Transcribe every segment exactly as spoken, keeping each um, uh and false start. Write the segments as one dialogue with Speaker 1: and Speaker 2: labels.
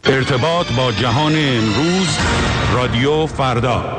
Speaker 1: ارتباط با جهان امروز، رادیو فردا.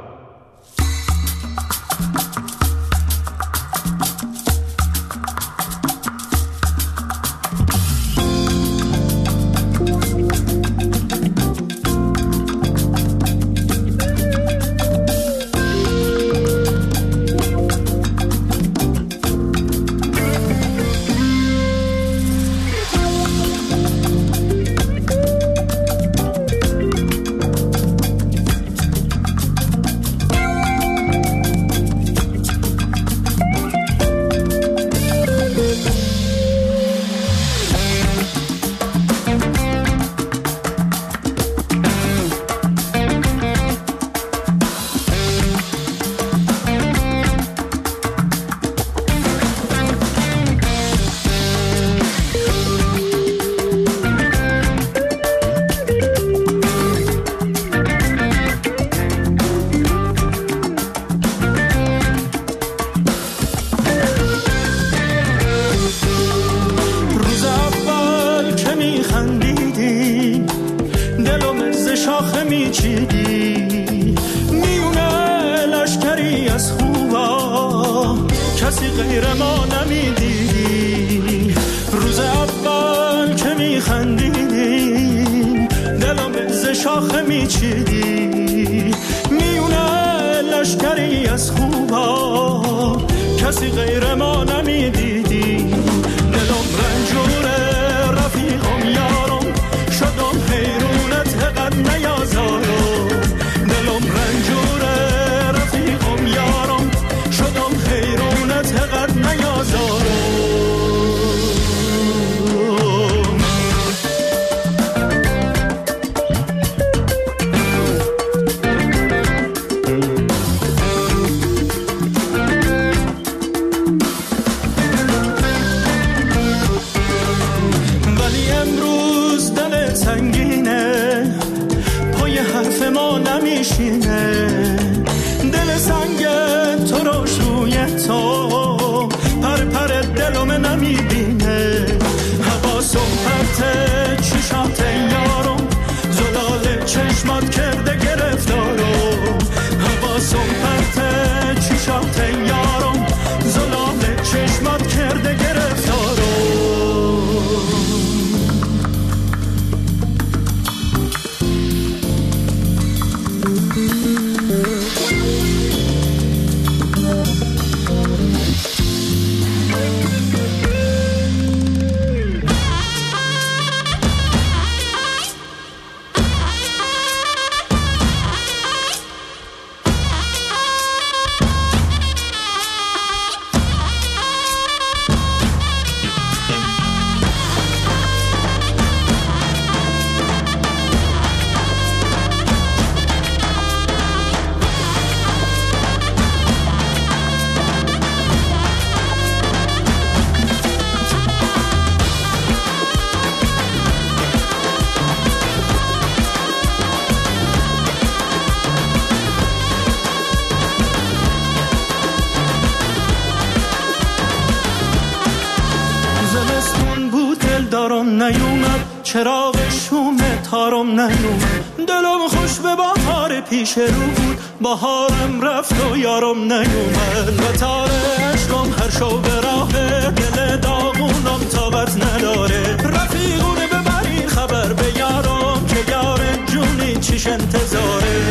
Speaker 2: چراغ شوم تارم نیومد، دلم خوش به بهار پیش رو بود، بهارم رفت و یارم نیومد. و تار عشقم هر شو به راه دل داغونم تابت نداره. رفیقونه ببرین خبر به یارم که یار جونی چیش انتظاره.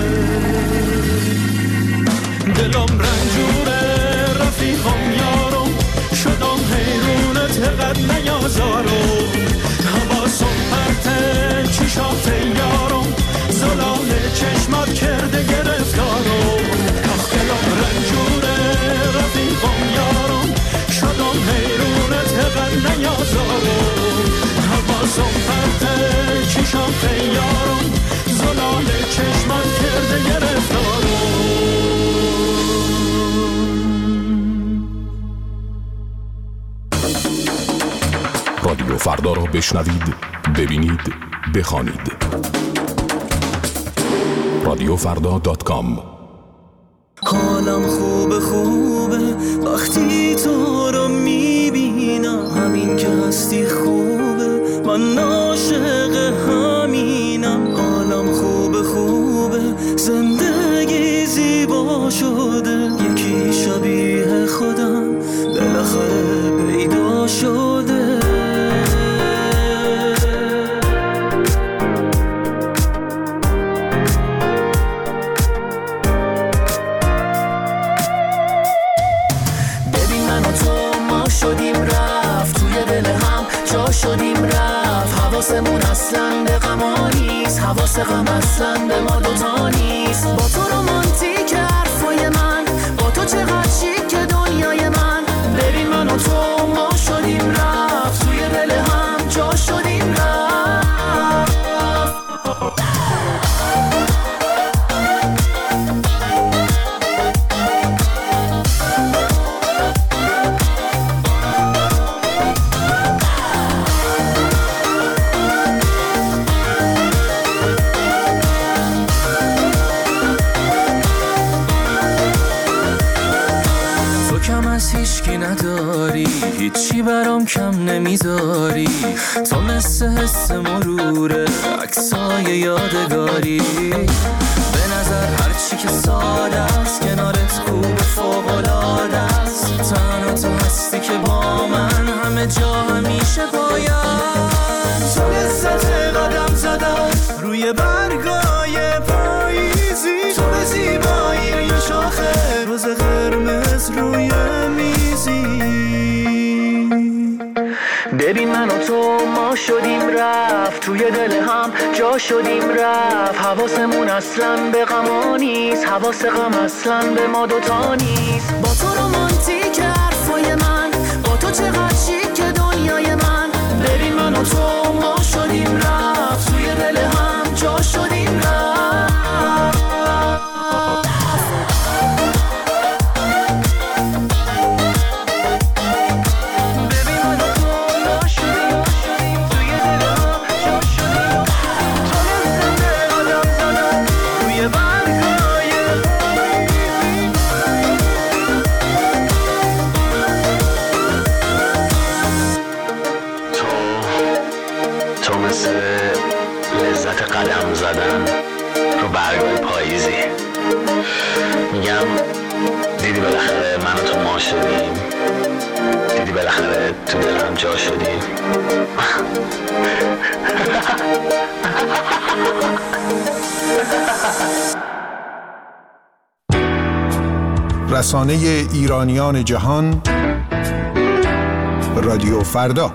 Speaker 2: دلم رنجوره رفیقم یارم، شدم حیرونت قد نیازارم. حواسم پرته چشات یارم، زلال چشمات کرده گرفتارم. آخ دلم رنجوره رفیقم یارم، شدم حیرونت قد نیازارم. حواسم پرته چشات یارم، زلال چشمات کرده گرفتارم.
Speaker 3: رادیو فردا را بشنوید، ببینید، بخوانید. رادیو فردا دات کام.
Speaker 4: حالم خوبه خوبه وقتی تو رو میبینم، همین که هستی خوبه، من عاشق هم حواسمون اصلا به غما نیست، حواس غم اصلا به ما دوتا نیست. با تو رومانتیک حرفای من، با تو چقدر شیک دنیای من. ببین من و تو ما شدیم رفت، توی دل هم جا شدیم رفت. هیچکی نداری، هیچی برام کم نمیذاری. تو مثل حس مروره، عکسای یادگاری. به نظر هرچی که ساده است کنارت خوب فوق‌العاده است. تنها تو هستی که با من همه جا همیشه باید. تو لذت قدم زدن روی برگای پاییزی، تو به زیبایی یه شاخه روز قرمز روی میزی. ببین من و تو ما شدیم رفت، توی دل هم جا شدیم رفت. حواسمون اصلا به غما نیست، حواس غم اصلا به ما دوتا نیست. با تو رومانتیک حرفای من، با تو چقدر شیک دنیای من. ببین من و تو ما شدیم رفت، توی دل هم جا شدیم رفت. لذت قدم زدن رو برگای پاییزی. میگم دیدی بالاخره من و تو ما شدیم، دیدی بالاخره تو دلم جا شدیم.
Speaker 5: رسانه ایرانیان جهان، رادیو فردا.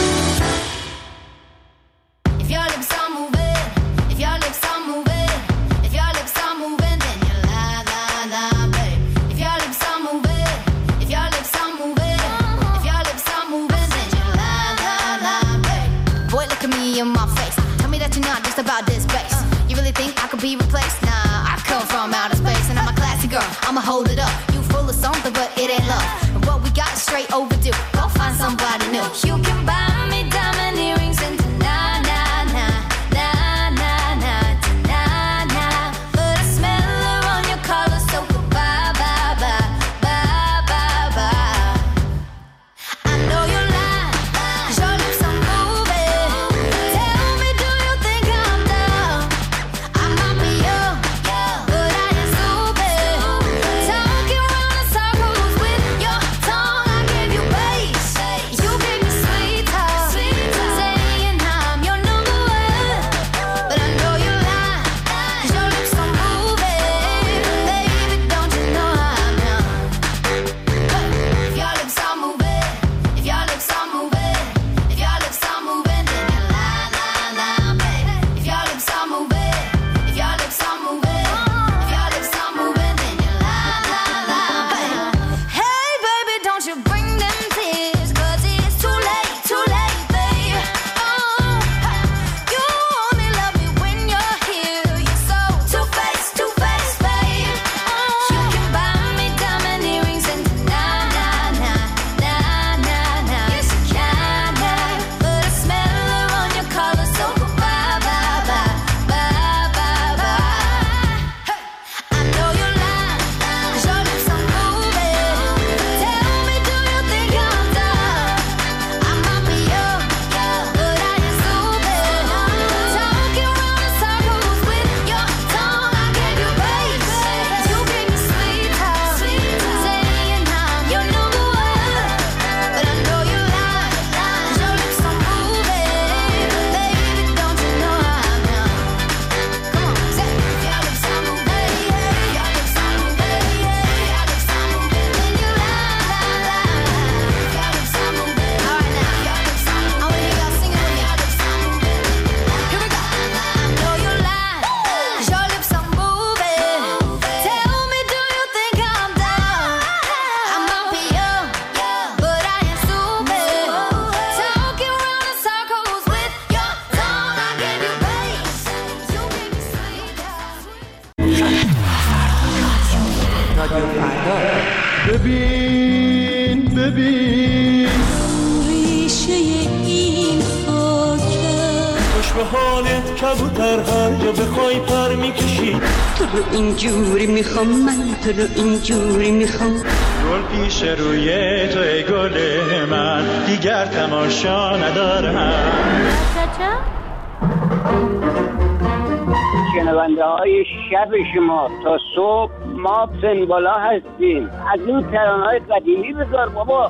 Speaker 6: I'ma hold it up. You full of something, but it ain't love. And what we got is straight overdue. Go find somebody new. You can buy me diamond earrings and na na na na na na na na. But I smell her on your collar, so goodbye, bye bye bye bye bye. I know you're lying, 'cause your lips are moving. Tell me, do you think I'm dumb? I might be young, but I ain't stupid. Talking round in circles with your tongue. I give you bass, you give me sweet talk.
Speaker 2: چشم حالت کبوتر هر جا بخوای پر میکشی.
Speaker 7: تو رو اینجوری میخوام من، تو رو اینجوری میخوام.
Speaker 2: گل پیش روی تو ای گل من، دیگر تماشا ندارم.
Speaker 8: شنونده های شب شما تا صبح ما سنبالا هستیم. از این ترانه های قدیمی بذار بابا.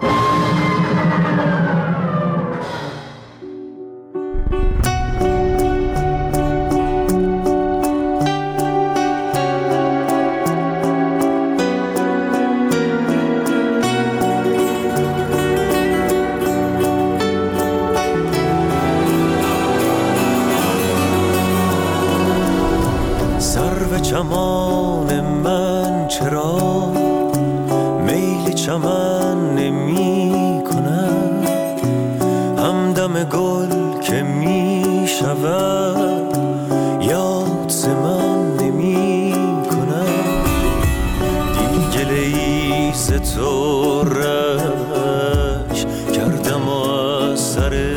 Speaker 9: چمان من چرا میل چمن نمی کند، همدم گل که می شود یاد ز من نمی کند. دیگه لیز تو رش کردم و از سر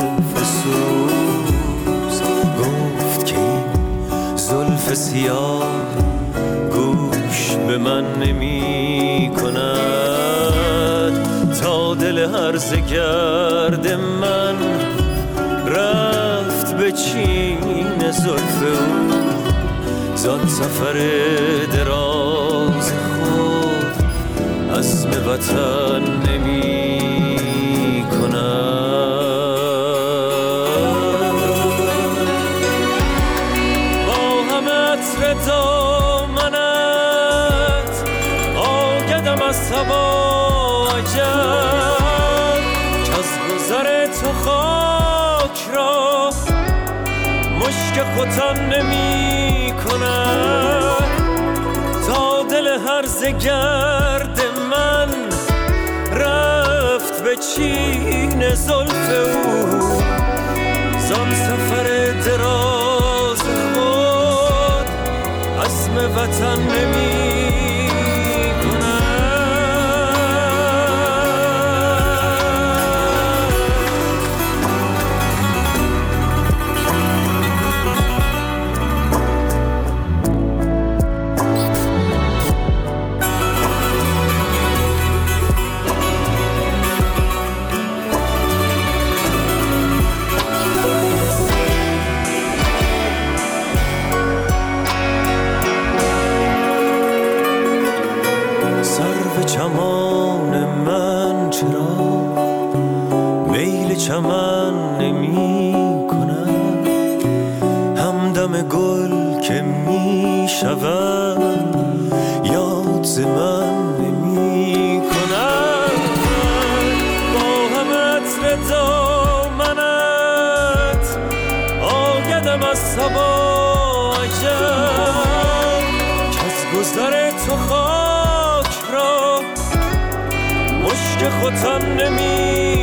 Speaker 9: فسوس گفت که این زلف سیاه گوش به من نمی کند. تا دل هرزه گرد من رفت به چین زلف او، زان سفر دراز خود عزم وطن نمی کند. دامنت آگدم از سبا عجب، که از گذر تو خاک را مشک ختن نمی کند. تا دل هرزه گرد من رفت به چین زلف او، زان سفر دراز عزم وطن نمی چمان من چرا میل چمن نمی کند، همدم گل که می شود یاد ز من نمی کند. با هم عطر دامنت آگدم از صبا عجب، که از گذر تو خواهد مشک ختن نمی